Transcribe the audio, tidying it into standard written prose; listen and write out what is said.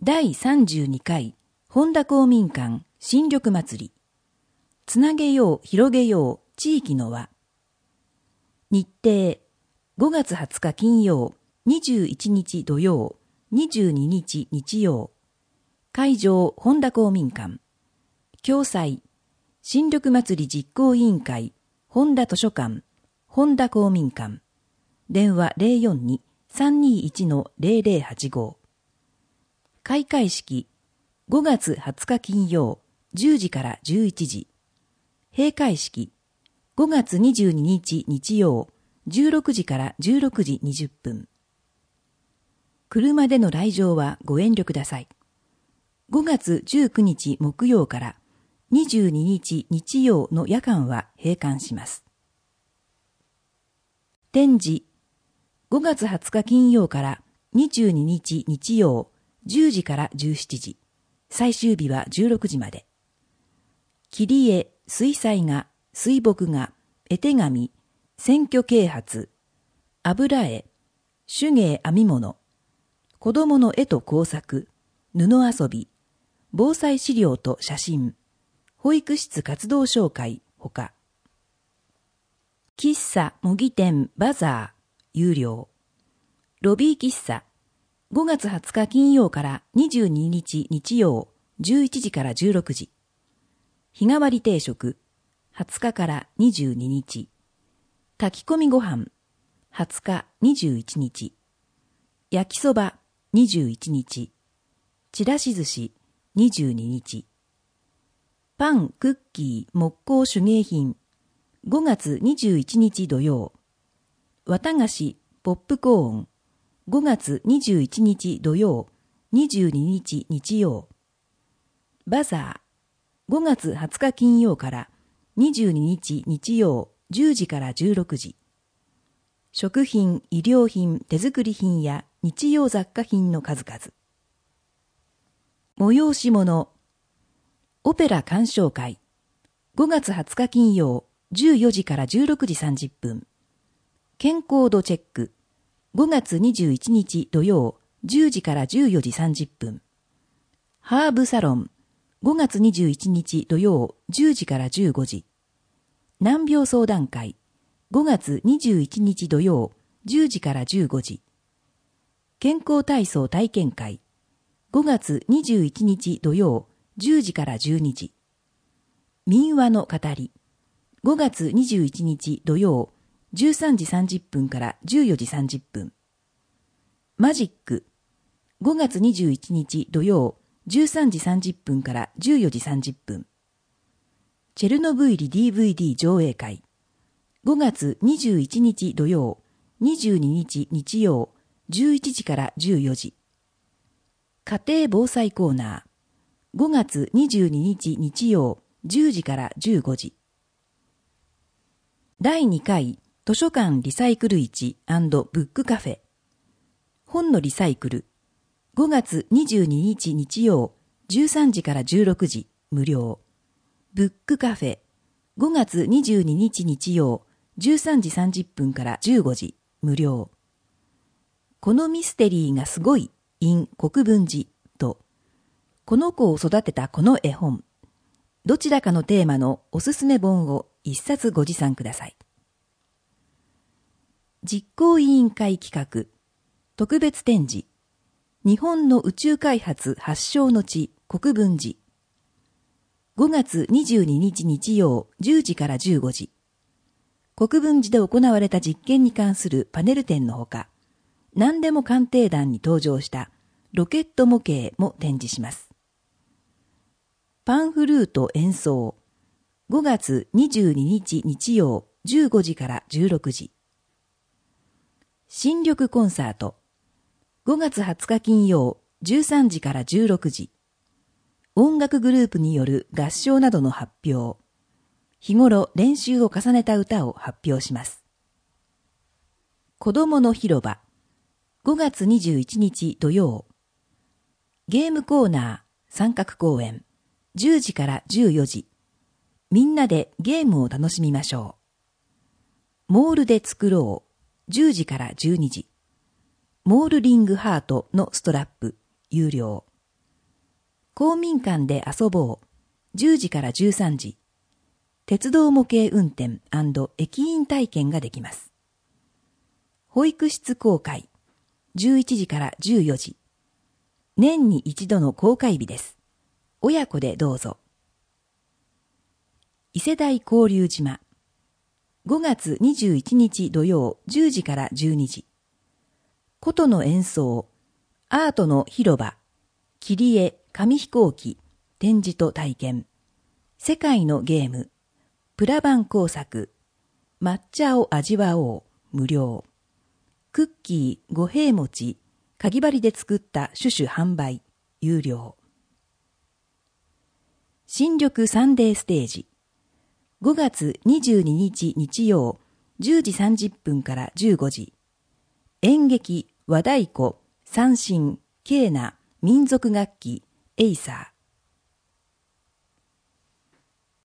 第32回本田公民館新緑祭り。つなげよう広げよう地域の輪。日程5月20日金曜、21日土曜、22日日曜。会場本田公民館。共催新緑祭り実行委員会本田図書館本田公民館。電話 042-321-0085。開会式5月20日金曜10時から11時。閉会式5月22日日曜16時から16時20分。車での来場はご遠慮ください。5月19日木曜から22日日曜の夜間は閉館します。展示5月20日金曜から22日日曜10時から17時。最終日は16時まで。切り絵、水彩画、水墨画、絵手紙、選挙啓発、油絵、手芸編み物、子供の絵と工作、布遊び、防災資料と写真、保育室活動紹介ほか。喫茶模擬店バザー有料。ロビー喫茶5月20日金曜から22日日曜11時から16時。日替わり定食20日から22日。炊き込みご飯20日21日。焼きそば21日。ちらし寿司22日。パン、クッキー、木工手芸品5月21日土曜。綿菓子、ポップコーン5月21日土曜、22日日曜。バザー5月20日金曜から22日日曜10時から16時。食品、衣料品、手作り品や日用雑貨品の数々。催し物オペラ鑑賞会5月20日金曜14時から16時30分。健康度チェック5月21日土曜10時から14時30分。ハーブサロン5月21日土曜10時から15時。難病相談会5月21日土曜10時から15時。健康体操体験会5月21日土曜10時から12時。民話の語り5月21日土曜13時30分から14時30分。マジック5月21日土曜13時30分から14時30分。チェルノブイリ DVD 上映会5月21日土曜22日日曜11時から14時。家庭防災コーナー5月22日日曜10時から15時。第2回図書館リサイクル市&ブックカフェ本のリサイクル5月22日日曜13時から16時無料。ブックカフェ5月22日日曜13時30分から15時無料。このミステリーがすごい in 国分寺とこの子を育てたこの絵本どちらかのテーマのおすすめ本を一冊ご持参ください。実行委員会企画特別展示日本の宇宙開発発祥の地国分寺5月22日日曜10時から15時。国分寺で行われた実験に関するパネル展のほか、何でも鑑定団に登場したロケット模型も展示します。パンフルート演奏5月22日日曜15時から16時。新緑コンサート5月20日金曜13時から16時。音楽グループによる合唱などの発表。日頃練習を重ねた歌を発表します。子供の広場5月21日土曜。ゲームコーナー三角公園10時から14時。みんなでゲームを楽しみましょう。モールで作ろう10時から12時。モールリングハートのストラップ有料。 公民館で遊ぼう、10時から13時。鉄道模型運転&駅員体験ができます。保育室公開、11時から14時。年に一度の公開日です。親子でどうぞ。伊勢台交流島、5月21日土曜10時から12時。琴の演奏、アートの広場、切り絵、紙飛行機、展示と体験、世界のゲーム、プラバン工作、抹茶を味わおう、無料。クッキー、五平餅、かぎ針で作ったシュシュ販売、有料。新緑サンデーステージ、5月22日日曜、10時30分から15時。演劇、和太鼓、三線、ケーナ、民族楽器、エイサー。